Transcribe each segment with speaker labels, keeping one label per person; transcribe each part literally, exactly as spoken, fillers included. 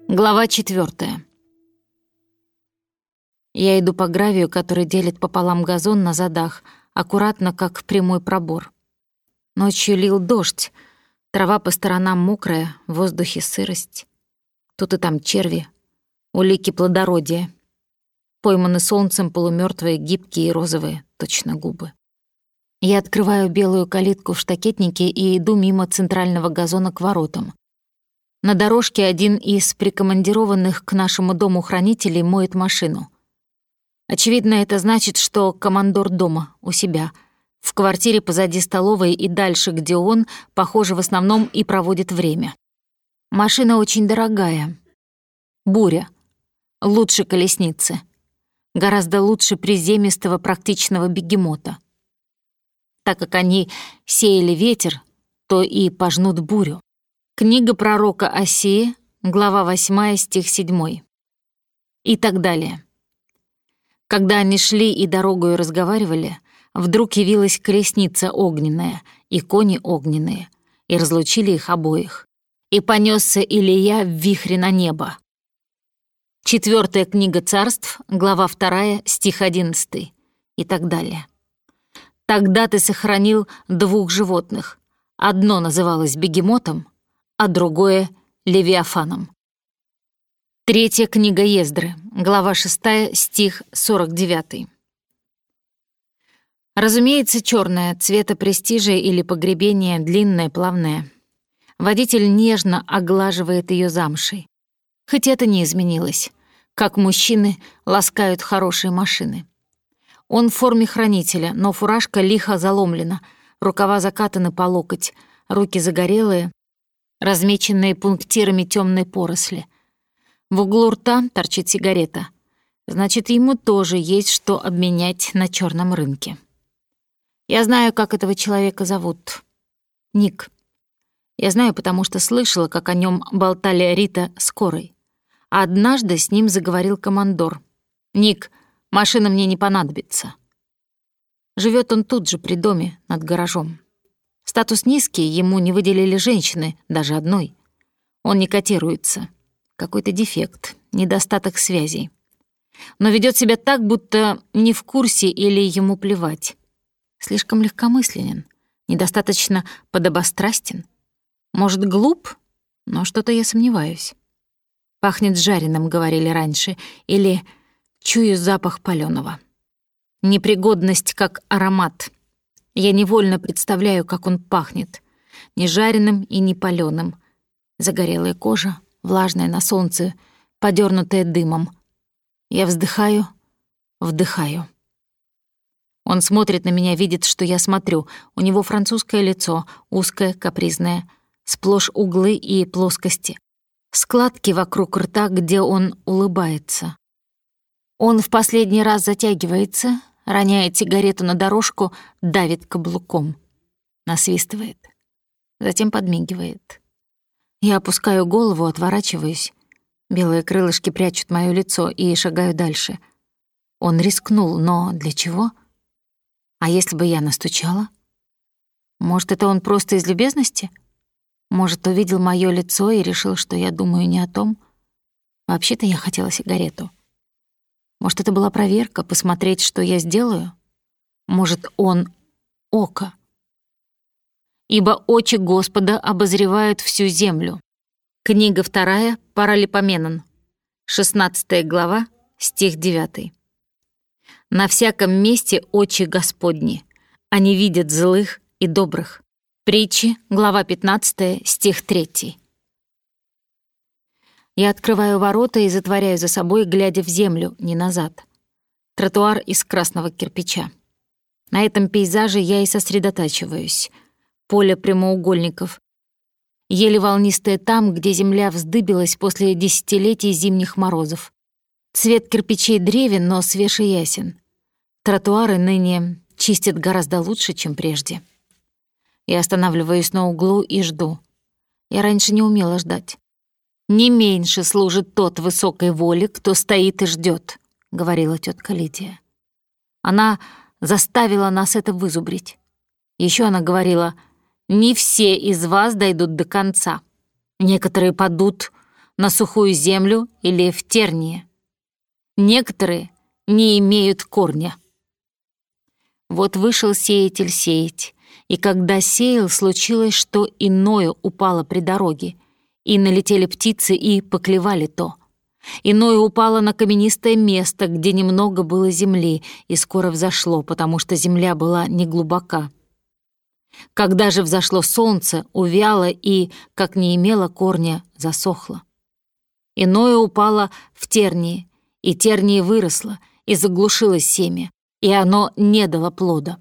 Speaker 1: Глава четвёртая. Я иду по гравию, который делит пополам газон на задах, аккуратно, как прямой пробор. Ночью лил дождь, трава по сторонам мокрая, в воздухе сырость. Тут и там черви, улики плодородия. Пойманы солнцем полумёртвые, гибкие и розовые, точно губы. Я открываю белую калитку в штакетнике и иду мимо центрального газона к воротам. На дорожке один из прикомандированных к нашему дому хранителей моет машину. Очевидно, это значит, что командор дома, у себя, в квартире позади столовой и дальше, где он, похоже, в основном и проводит время. Машина очень дорогая. Буря. Лучше колесницы. Гораздо лучше приземистого практичного бегемота. Так как они сеяли ветер, то и пожнут бурю. Книга пророка Осии, глава восьмая, стих седьмой. И так далее. Когда они шли и дорогою разговаривали, вдруг явилась колесница огненная и кони огненные, и разлучили их обоих. И понесся Илия в вихре на небо. Четвертая книга царств, глава вторая, стих одиннадцатый. И так далее. Тогда ты сохранил двух животных. Одно называлось бегемотом, а другое — Левиафаном. Третья книга Ездры, глава шестая, стих сорок девятый. Разумеется, черная, цвета престижа или погребения, длинная, плавная. Водитель нежно оглаживает ее замшей. Хоть это не изменилось, как мужчины ласкают хорошие машины. Он в форме хранителя, но фуражка лихо заломлена, рукава закатаны по локоть, руки загорелые, размеченные пунктирами темной поросли. В углу рта торчит сигарета. Значит, ему тоже есть что обменять на черном рынке. Я знаю, как этого человека зовут. Ник. Я знаю, потому что слышала, как о нем болтали Рита с Корой. А однажды с ним заговорил командор. «Ник, машина мне не понадобится». Живет он тут же при доме, над гаражом. Статус низкий, ему не выделили женщины, даже одной. Он не котируется. Какой-то дефект, недостаток связей. Но ведет себя так, будто не в курсе или ему плевать. Слишком легкомысленен, недостаточно подобострастен. Может, глуп, но что-то я сомневаюсь. Пахнет жареным, говорили раньше, или чую запах палёного. Непригодность как аромат. Я невольно представляю, как он пахнет. Не жареным и не палёным. Загорелая кожа, влажная на солнце, подёрнутая дымом. Я вздыхаю, вдыхаю. Он смотрит на меня, видит, что я смотрю. У него французское лицо, узкое, капризное, сплошь углы и плоскости. Складки вокруг рта, где он улыбается. Он в последний раз затягивается, роняет сигарету на дорожку, давит каблуком. Насвистывает. Затем подмигивает. Я опускаю голову, отворачиваюсь. Белые крылышки прячут моё лицо и шагаю дальше. Он рискнул, но для чего? А если бы я настучала? Может, это он просто из любезности? Может, увидел моё лицо и решил, что я думаю не о том? Вообще-то я хотела сигарету. Может, это была проверка, посмотреть, что я сделаю? Может, он — око? «Ибо очи Господа обозревают всю землю». Книга вторая, Паралипоменон, шестнадцатая глава, стих девятый. «На всяком месте очи Господни, они видят злых и добрых». Притчи, глава пятнадцатая, стих третий. Я открываю ворота и затворяю за собой, глядя в землю, не назад. Тротуар из красного кирпича. На этом пейзаже я и сосредотачиваюсь. Поле прямоугольников. Еле волнистое там, где земля вздыбилась после десятилетий зимних морозов. Цвет кирпичей древен, но свеж и ясен. Тротуары ныне чистят гораздо лучше, чем прежде. Я останавливаюсь на углу и жду. Я раньше не умела ждать. «Не меньше служит тот высокой воли, кто стоит и ждет», — говорила тетка Лидия. Она заставила нас это вызубрить. Еще она говорила: «Не все из вас дойдут до конца. Некоторые падут, на сухую землю или в тернии. Некоторые не имеют корня. Вот вышел сеятель сеять, и когда сеял, случилось, что иное упало при дороге, и налетели птицы и поклевали то. Иное упало на каменистое место, где немного было земли, и скоро взошло, потому что земля была неглубока. Когда же взошло солнце, увяло и, как не имело корня, засохло. Иное упало в тернии, и тернии выросло, и заглушило семя, и оно не дало плода.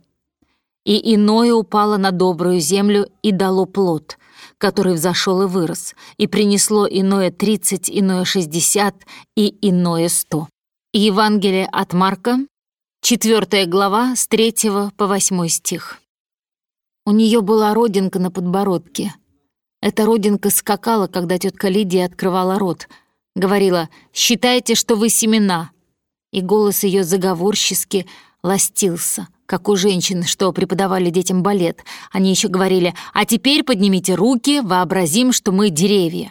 Speaker 1: И иное упало на добрую землю и дало плод, который взошел и вырос, и принесло иное тридцать, иное шестьдесят и иное сто. Евангелие от Марка, четвёртая глава, с третьего по восьмой стих. У нее была родинка на подбородке. Эта родинка скакала, когда тетка Лидия открывала рот. Говорила: «Считайте, что вы семена». И голос ее заговорчески ластился, как у женщин, что преподавали детям балет. Они еще говорили: «А теперь поднимите руки, вообразим, что мы деревья».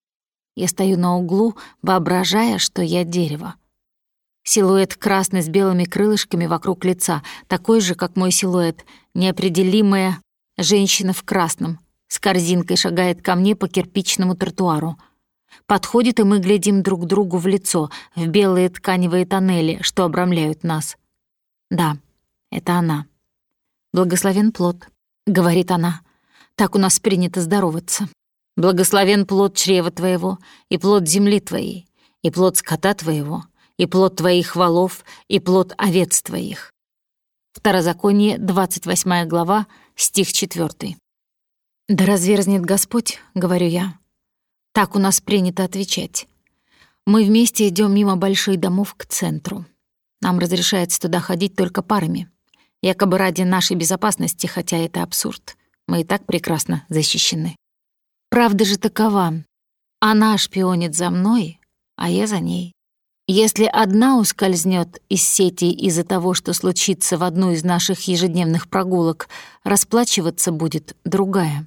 Speaker 1: Я стою на углу, воображая, что я дерево. Силуэт красный с белыми крылышками вокруг лица, такой же, как мой силуэт, неопределимая женщина в красном, с корзинкой шагает ко мне по кирпичному тротуару. Подходит, и мы глядим друг другу в лицо, в белые тканевые тоннели, что обрамляют нас. Да, это она. «Благословен плод», — говорит она. Так у нас принято здороваться. «Благословен плод чрева твоего, и плод земли твоей, и плод скота твоего, и плод твоих волов, и плод овец твоих». Второзаконие, двадцать восьмая глава, стих четвёртый. «Да разверзнет Господь», — говорю я. Так у нас принято отвечать. Мы вместе идем мимо больших домов к центру. Нам разрешается туда ходить только парами. Якобы ради нашей безопасности, хотя это абсурд. Мы и так прекрасно защищены. Правда же такова. Она шпионит за мной, а я за ней. Если одна ускользнет из сети из-за того, что случится в одну из наших ежедневных прогулок, расплачиваться будет другая.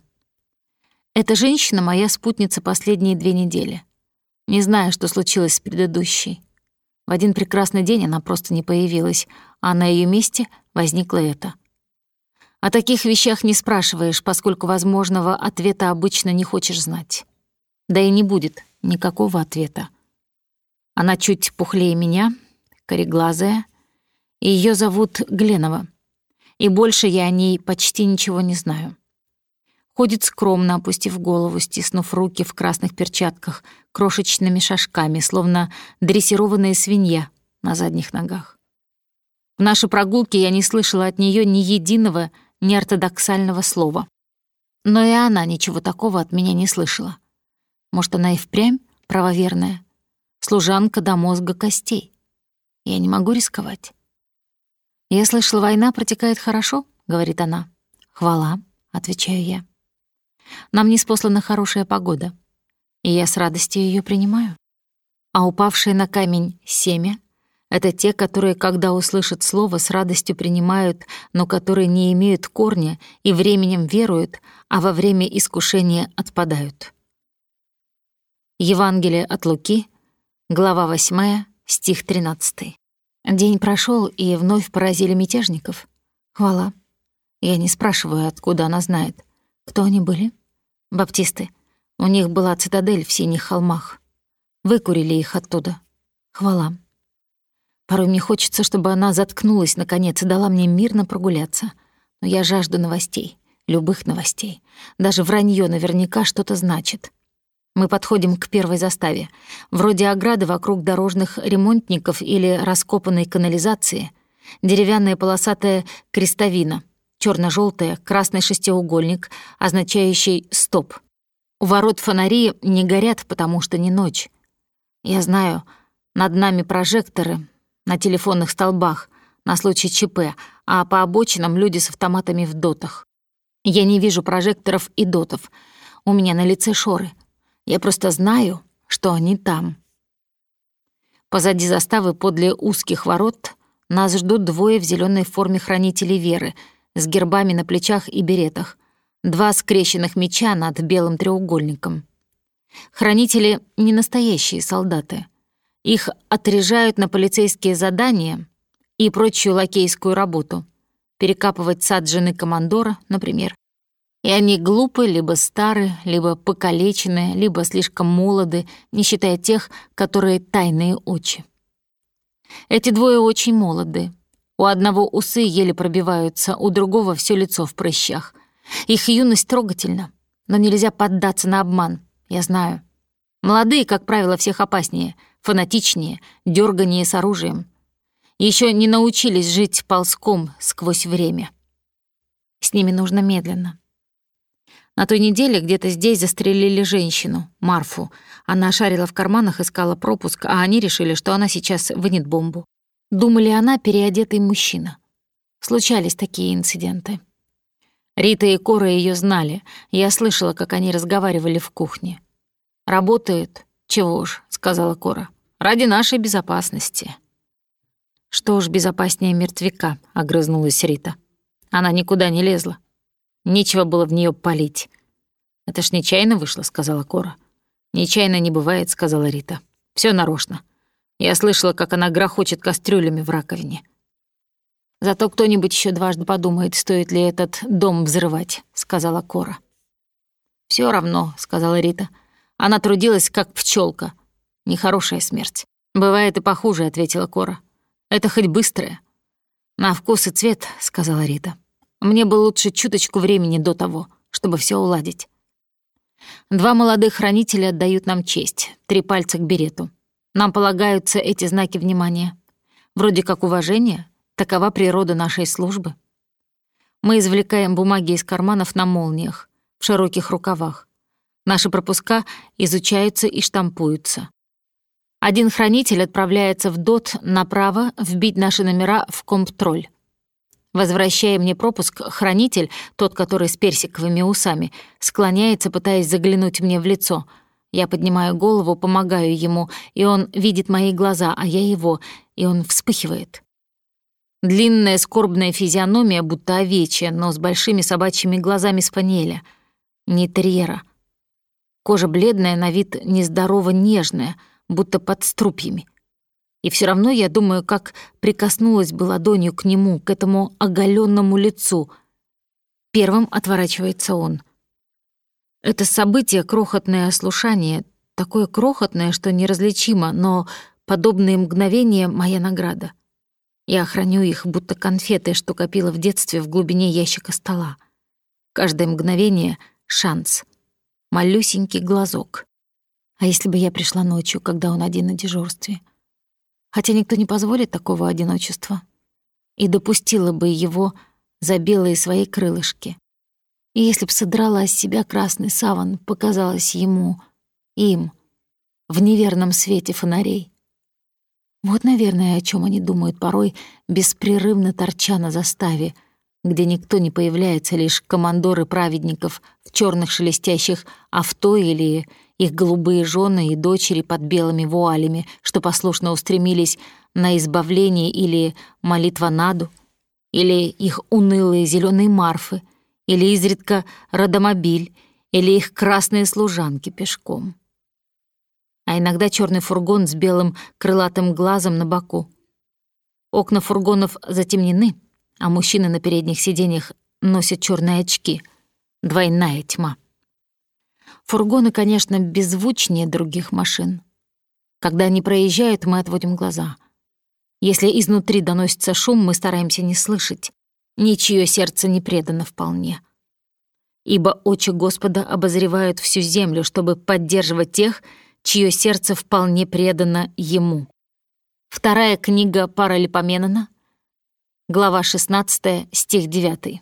Speaker 1: Эта женщина — моя спутница последние две недели. Не знаю, что случилось с предыдущей. В один прекрасный день она просто не появилась, а на ее месте возникло это. О таких вещах не спрашиваешь, поскольку возможного ответа обычно не хочешь знать. Да и не будет никакого ответа. Она чуть пухлее меня, кореглазая, и ее зовут Гленова. И больше я о ней почти ничего не знаю. Ходит скромно, опустив голову, стиснув руки в красных перчатках, крошечными шажками, словно дрессированная свинья на задних ногах. В нашей прогулке я не слышала от нее ни единого неортодоксального слова. Но и она ничего такого от меня не слышала. Может, она и впрямь правоверная? Служанка до мозга костей. Я не могу рисковать. «Я слышала, война протекает хорошо», — говорит она. «Хвала», — отвечаю я. Нам ниспослана хорошая погода, и я с радостью ее принимаю. А упавшие на камень семя — это те, которые, когда услышат слово, с радостью принимают, но которые не имеют корня и временем веруют, а во время искушения отпадают. Евангелие от Луки, глава восьмая, стих тринадцатый. День прошел, и вновь поразили мятежников. Хвала. Я не спрашиваю, откуда она знает. Кто они были? Баптисты. У них была цитадель в синих холмах. Выкурили их оттуда. Хвала. Порой мне хочется, чтобы она заткнулась наконец и дала мне мирно прогуляться. Но я жажду новостей, любых новостей. Даже вранье наверняка что-то значит. Мы подходим к первой заставе. Вроде ограды вокруг дорожных ремонтников или раскопанной канализации. Деревянная полосатая крестовина. Чёрно-жёлтая, красный шестиугольник, означающий «стоп». У ворот фонари не горят, потому что не ночь. Я знаю, над нами прожекторы на телефонных столбах на случай ЧП, а по обочинам люди с автоматами в дотах. Я не вижу прожекторов и дотов. У меня на лице шоры. Я просто знаю, что они там. Позади заставы, подле узких ворот, нас ждут двое в зелёной форме хранителей веры — с гербами на плечах и беретах, два скрещенных меча над белым треугольником. Хранители — не настоящие солдаты. Их отряжают на полицейские задания и прочую лакейскую работу. Перекапывать сад жены командора, например. И они глупы, либо стары, либо покалеченные, либо слишком молоды, не считая тех, которые тайные очи. Эти двое очень молоды. У одного усы еле пробиваются, у другого все лицо в прыщах. Их юность трогательна, но нельзя поддаться на обман, я знаю. Молодые, как правило, всех опаснее, фанатичнее, дерганее с оружием. Еще не научились жить ползком сквозь время. С ними нужно медленно. На той неделе где-то здесь застрелили женщину, Марфу. Она шарила в карманах, искала пропуск, а они решили, что она сейчас вынет бомбу. Думали, она переодетый мужчина. Случались такие инциденты. Рита и Кора ее знали. Я слышала, как они разговаривали в кухне. «Работают? Чего ж», — сказала Кора. «Ради нашей безопасности». «Что ж безопаснее мертвяка», — огрызнулась Рита. Она никуда не лезла. Нечего было в нее палить. «Это ж нечаянно вышло», — сказала Кора. «Нечаянно не бывает», — сказала Рита. Все нарочно. Я слышала, как она грохочет кастрюлями в раковине. «Зато кто-нибудь еще дважды подумает, стоит ли этот дом взрывать», — сказала Кора. Все равно», — сказала Рита. «Она трудилась, как пчелка. Нехорошая смерть». «Бывает и похуже», — ответила Кора. «Это хоть быстрое». «На вкус и цвет», — сказала Рита. «Мне бы лучше чуточку времени до того, чтобы все уладить». Два молодых хранителя отдают нам честь, три пальца к берету. Нам полагаются эти знаки внимания. Вроде как уважение, такова природа нашей службы. Мы извлекаем бумаги из карманов на молниях, в широких рукавах. Наши пропуска изучаются и штампуются. Один хранитель отправляется в ДОТ направо вбить наши номера в комптроль. Возвращая мне пропуск, хранитель, тот, который с персиковыми усами, склоняется, пытаясь заглянуть мне в лицо. Я поднимаю голову, помогаю ему, и он видит мои глаза, а я его, и он вспыхивает. Длинная скорбная физиономия, будто овечья, но с большими собачьими глазами спаниеля. Не терьера. Кожа бледная, на вид нездорово нежная, будто под струпьями. И все равно я думаю, как прикоснулась бы ладонью к нему, к этому оголенному лицу. Первым отворачивается он. Это событие — крохотное ослушание, такое крохотное, что неразличимо, но подобные мгновения — моя награда. Я храню их, будто конфеты, что копила в детстве в глубине ящика стола. Каждое мгновение — шанс. Малюсенький глазок. А если бы я пришла ночью, когда он один на дежурстве? Хотя никто не позволит такого одиночества. И допустила бы его за белые свои крылышки. И если б содрала с себя красный саван, показалось ему, им, в неверном свете фонарей. Вот, наверное, о чем они думают порой, беспрерывно торча на заставе, где никто не появляется, лишь командоры праведников в черных шелестящих авто или их голубые жены и дочери под белыми вуалями, что послушно устремились на избавление, или молитва Наду, или их унылые зеленые марфы, или изредка родомобиль, или их красные служанки пешком. А иногда черный фургон с белым крылатым глазом на боку. Окна фургонов затемнены, а мужчины на передних сиденьях носят черные очки. Двойная тьма. Фургоны, конечно, беззвучнее других машин. Когда они проезжают, мы отводим глаза. Если изнутри доносится шум, мы стараемся не слышать. Ничье сердце не предано вполне. Ибо очи Господа обозревают всю землю, чтобы поддерживать тех, чье сердце вполне предано Ему. Вторая книга Паралипоменона, глава шестнадцатая, стих девятый.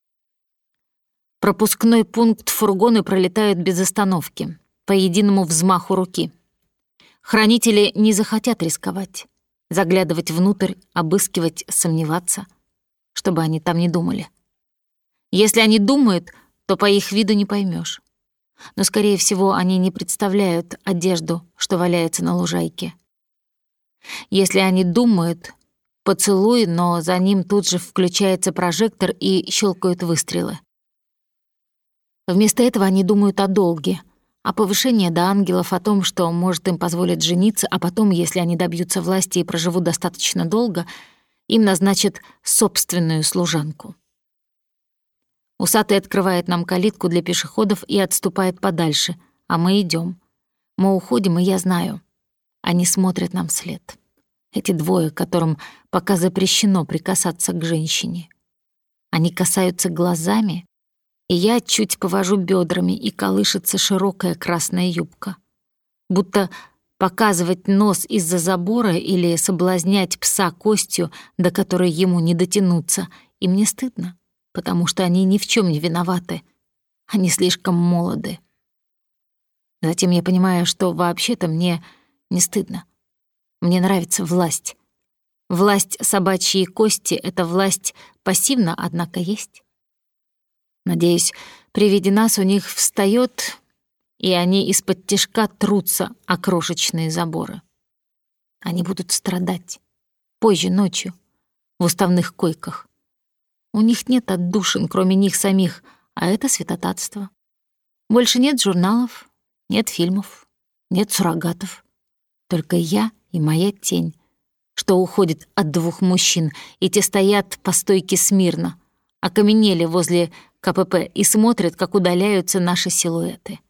Speaker 1: Пропускной пункт фургоны пролетают без остановки, по единому взмаху руки. Хранители не захотят рисковать, заглядывать внутрь, обыскивать, сомневаться, чтобы они там не думали. Если они думают, то по их виду не поймешь. Но, скорее всего, они не представляют одежду, что валяется на лужайке. Если они думают, поцелуй, но за ним тут же включается прожектор и щелкают выстрелы. Вместо этого они думают о долге, А повышение до ангелов о том, что может им позволить жениться, а потом, если они добьются власти и проживут достаточно долго, им назначат собственную служанку. Усатый открывает нам калитку для пешеходов и отступает подальше, а мы идем. Мы уходим, и я знаю. Они смотрят нам вслед. Эти двое, которым пока запрещено прикасаться к женщине. Они касаются глазами, и я чуть повожу бедрами, и колышется широкая красная юбка. Будто показывать нос из-за забора или соблазнять пса костью, до которой ему не дотянуться, и мне стыдно, потому что они ни в чем не виноваты. Они слишком молоды. Затем я понимаю, что вообще-то мне не стыдно. Мне нравится власть. Власть собачьей кости — это власть пассивна, однако есть. Надеюсь, при виде нас у них встаёт, и они из-под тишка трутся о крошечные заборы. Они будут страдать. Позже ночью, в уставных койках. У них нет отдушин, кроме них самих, а это святотатство. Больше нет журналов, нет фильмов, нет суррогатов. Только я и моя тень, что уходит от двух мужчин, и те стоят по стойке смирно, окаменели возле ка пэ пэ и смотрят, как удаляются наши силуэты.